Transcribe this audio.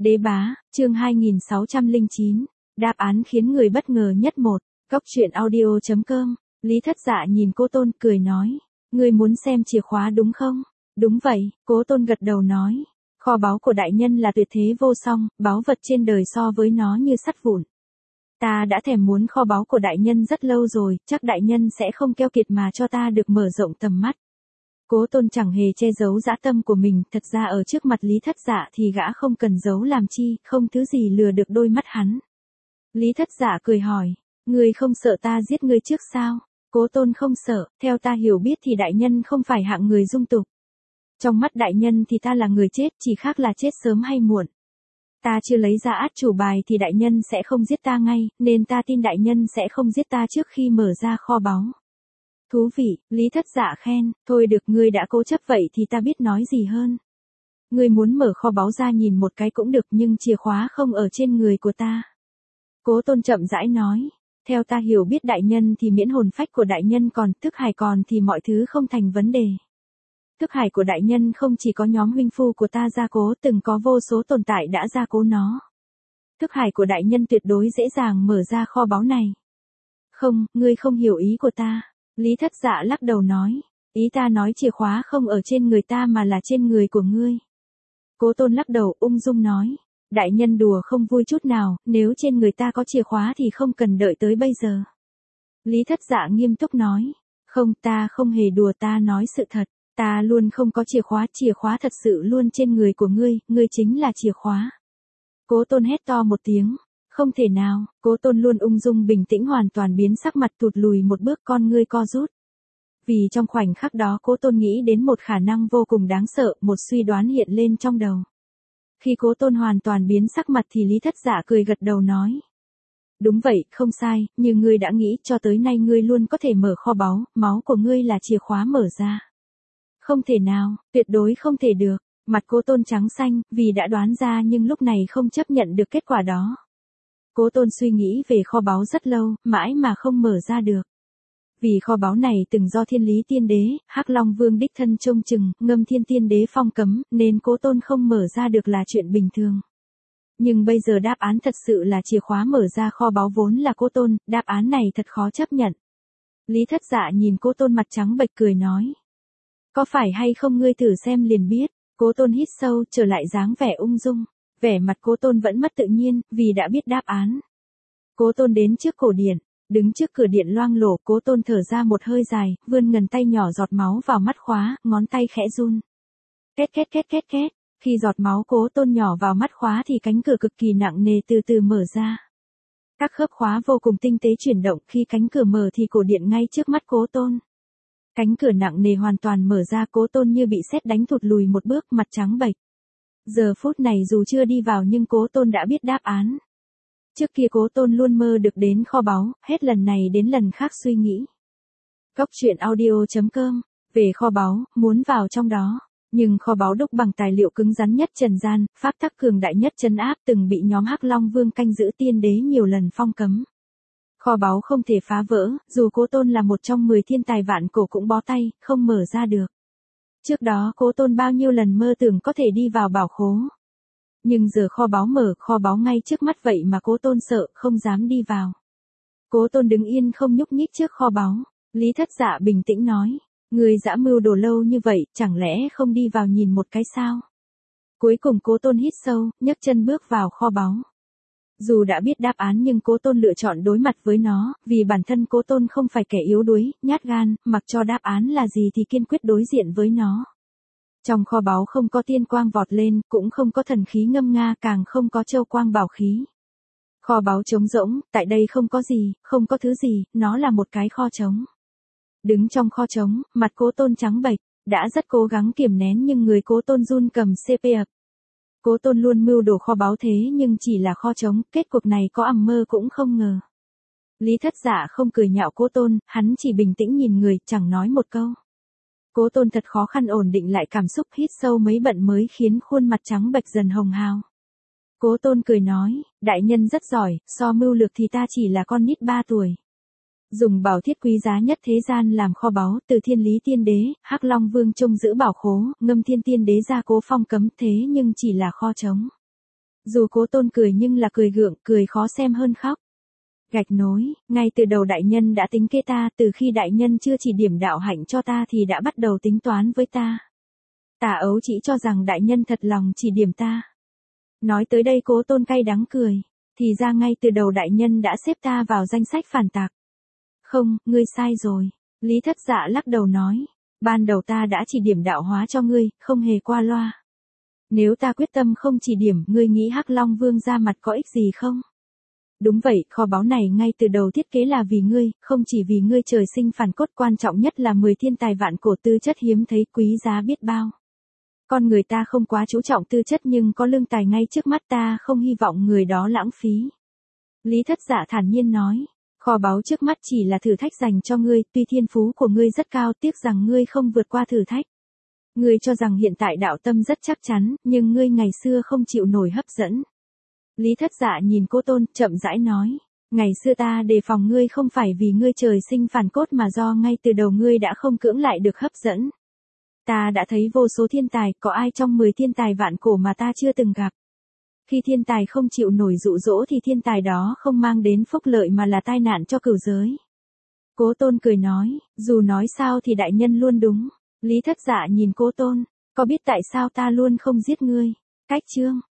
Đế bá, chương 2609, đáp án khiến người bất ngờ nhất một. Cóc truyện audio.com, Lý Thất Dạ nhìn Cố Tôn cười nói, ngươi muốn xem chìa khóa đúng không? Đúng vậy, Cố Tôn gật đầu nói, kho báu của đại nhân là tuyệt thế vô song, báu vật trên đời so với nó như sắt vụn. Ta đã thèm muốn kho báu của đại nhân rất lâu rồi, chắc đại nhân sẽ không keo kiệt mà cho ta được mở rộng tầm mắt. Cố Tôn chẳng hề che giấu dã tâm của mình, thật ra ở trước mặt Lý Thất Dạ thì gã không cần giấu làm chi, không thứ gì lừa được đôi mắt hắn. Lý Thất Dạ cười hỏi, ngươi không sợ ta giết ngươi trước sao? Cố Tôn không sợ, theo ta hiểu biết thì đại nhân không phải hạng người dung tục. Trong mắt đại nhân thì ta là người chết, chỉ khác là chết sớm hay muộn. Ta chưa lấy ra át chủ bài thì đại nhân sẽ không giết ta ngay, nên ta tin đại nhân sẽ không giết ta trước khi mở ra kho báu. Thú vị, Lý Thất Dạ khen, thôi được, ngươi đã cố chấp vậy thì ta biết nói gì hơn. Ngươi muốn mở kho báu ra nhìn một cái cũng được, nhưng chìa khóa không ở trên người của ta. Cố Tôn chậm rãi nói, theo ta hiểu biết đại nhân thì miễn hồn phách của đại nhân còn, thức hải còn thì mọi thứ không thành vấn đề. Thức hải của đại nhân không chỉ có nhóm huynh phu của ta gia cố, từng có vô số tồn tại đã gia cố nó. Thức hải của đại nhân tuyệt đối dễ dàng mở ra kho báu này. Không, ngươi không hiểu ý của ta. Lý Thất Dạ lắc đầu nói, ý ta nói chìa khóa không ở trên người ta mà là trên người của ngươi. Cố Tôn lắc đầu ung dung nói, đại nhân đùa không vui chút nào, nếu trên người ta có chìa khóa thì không cần đợi tới bây giờ. Lý Thất Dạ nghiêm túc nói, không, ta không hề đùa, ta nói sự thật, ta luôn không có chìa khóa thật sự luôn trên người của ngươi, ngươi chính là chìa khóa. Cố Tôn hét to một tiếng, không thể nào. Cố Tôn luôn ung dung bình tĩnh hoàn toàn biến sắc mặt tụt lùi một bước, con ngươi co rút. Vì trong khoảnh khắc đó Cố Tôn nghĩ đến một khả năng vô cùng đáng sợ, một suy đoán hiện lên trong đầu. Khi Cố Tôn hoàn toàn biến sắc mặt thì Lý Thất Dạ cười gật đầu nói. Đúng vậy, không sai, như ngươi đã nghĩ, cho tới nay ngươi luôn có thể mở kho báu, máu của ngươi là chìa khóa mở ra. Không thể nào, tuyệt đối không thể được. Mặt Cố Tôn trắng xanh, vì đã đoán ra nhưng lúc này không chấp nhận được kết quả đó. Cố Tôn suy nghĩ về kho báu rất lâu, mãi mà không mở ra được. Vì kho báu này từng do Thiên Lý Tiên Đế, Hắc Long Vương đích thân trông chừng, Ngâm Thiên Tiên Đế phong cấm, nên Cố Tôn không mở ra được là chuyện bình thường. Nhưng bây giờ đáp án thật sự là chìa khóa mở ra kho báu vốn là Cố Tôn, đáp án này thật khó chấp nhận. Lý Thất Dạ nhìn Cố Tôn mặt trắng bệch cười nói. Có phải hay không ngươi thử xem liền biết. Cố Tôn hít sâu, trở lại dáng vẻ ung dung. Vẻ mặt Cố Tôn vẫn mất tự nhiên, vì đã biết đáp án. Cố Tôn đến trước cổ điện, đứng trước cửa điện loang lổ, Cố Tôn thở ra một hơi dài, vươn ngần tay nhỏ giọt máu vào mắt khóa, ngón tay khẽ run. Két két két két két, khi giọt máu Cố Tôn nhỏ vào mắt khóa thì cánh cửa cực kỳ nặng nề từ từ mở ra. Các khớp khóa vô cùng tinh tế chuyển động, khi cánh cửa mở thì cổ điện ngay trước mắt Cố Tôn. Cánh cửa nặng nề hoàn toàn mở ra, Cố Tôn như bị sét đánh thụt lùi một bước, mặt trắng bệch. Giờ phút này dù chưa đi vào nhưng Cố Tôn đã biết đáp án. Trước kia Cố Tôn luôn mơ được đến kho báu, hết lần này đến lần khác suy nghĩ. Cóc truyện audio.com, về kho báu, muốn vào trong đó. Nhưng kho báu đúc bằng tài liệu cứng rắn nhất trần gian, pháp tắc cường đại nhất trấn áp, từng bị nhóm Hắc Long Vương canh giữ Tiên Đế nhiều lần phong cấm. Kho báu không thể phá vỡ, dù Cố Tôn là một trong 10 thiên tài vạn cổ cũng bó tay, không mở ra được. Trước đó Cố Tôn bao nhiêu lần mơ tưởng có thể đi vào bảo khố. Nhưng giờ kho báu mở, kho báu ngay trước mắt vậy mà Cố Tôn sợ, không dám đi vào. Cố Tôn đứng yên không nhúc nhích trước kho báu. Lý Thất Dạ bình tĩnh nói, ngươi dã mưu đồ lâu như vậy, chẳng lẽ không đi vào nhìn một cái sao? Cuối cùng Cố Tôn hít sâu, nhấc chân bước vào kho báu. Dù đã biết đáp án nhưng Cố Tôn lựa chọn đối mặt với nó, vì bản thân Cố Tôn không phải kẻ yếu đuối, nhát gan, mặc cho đáp án là gì thì kiên quyết đối diện với nó. Trong kho báu không có tiên quang vọt lên, cũng không có thần khí ngâm nga, càng không có châu quang bảo khí. Kho báu trống rỗng, tại đây không có gì, không có thứ gì, nó là một cái kho trống. Đứng trong kho trống, mặt Cố Tôn trắng bệch, đã rất cố gắng kiềm nén nhưng người Cố Tôn run cầm CP ập. Cố Tôn luôn mưu đồ kho báu thế nhưng chỉ là kho trống, kết cục này có ằm mơ cũng không ngờ. Lý Thất Dạ không cười nhạo Cố Tôn, hắn chỉ bình tĩnh nhìn người, chẳng nói một câu. Cố Tôn thật khó khăn ổn định lại cảm xúc, hít sâu mấy bận mới khiến khuôn mặt trắng bệch dần hồng hào. Cố Tôn cười nói, đại nhân rất giỏi, so mưu lược thì ta chỉ là con nít 3 tuổi. Dùng bảo thiết quý giá nhất thế gian làm kho báu, từ Thiên Lý Tiên Đế, Hắc Long Vương trông giữ bảo khố, Ngâm Thiên Tiên Đế gia cố phong cấm, thế nhưng chỉ là kho trống. Dù Cố Tôn cười nhưng là cười gượng, cười khó xem hơn khóc. Gạch nối, ngay từ đầu đại nhân đã tính kế ta, từ khi đại nhân chưa chỉ điểm đạo hạnh cho ta thì đã bắt đầu tính toán với ta. Tả Ấu chỉ cho rằng đại nhân thật lòng chỉ điểm ta. Nói tới đây Cố Tôn cay đắng cười, thì ra ngay từ đầu đại nhân đã xếp ta vào danh sách phản tặc. Không, ngươi sai rồi. Lý Thất Dạ lắc đầu nói, ban đầu ta đã chỉ điểm đạo hóa cho ngươi, không hề qua loa. Nếu ta quyết tâm không chỉ điểm, ngươi nghĩ Hắc Long Vương ra mặt có ích gì không? Đúng vậy, kho báu này ngay từ đầu thiết kế là vì ngươi, không chỉ vì ngươi trời sinh phản cốt, quan trọng nhất là 10 thiên tài vạn cổ tư chất hiếm thấy quý giá biết bao. Con người ta không quá chú trọng tư chất nhưng có lương tài ngay trước mắt, ta không hy vọng người đó lãng phí. Lý Thất Dạ thản nhiên nói, kho báu trước mắt chỉ là thử thách dành cho ngươi, tuy thiên phú của ngươi rất cao, tiếc rằng ngươi không vượt qua thử thách. Ngươi cho rằng hiện tại đạo tâm rất chắc chắn, nhưng ngươi ngày xưa không chịu nổi hấp dẫn. Lý Thất Dạ nhìn Cố Tôn, chậm rãi nói, ngày xưa ta đề phòng ngươi không phải vì ngươi trời sinh phản cốt mà do ngay từ đầu ngươi đã không cưỡng lại được hấp dẫn. Ta đã thấy vô số thiên tài, có ai trong 10 thiên tài vạn cổ mà ta chưa từng gặp. Khi thiên tài không chịu nổi dụ dỗ thì thiên tài đó không mang đến phúc lợi mà là tai nạn cho cửu giới. Cố Tôn cười nói, dù nói sao thì đại nhân luôn đúng. Lý Thất Dạ nhìn Cố Tôn, có biết tại sao ta luôn không giết ngươi? Cách chương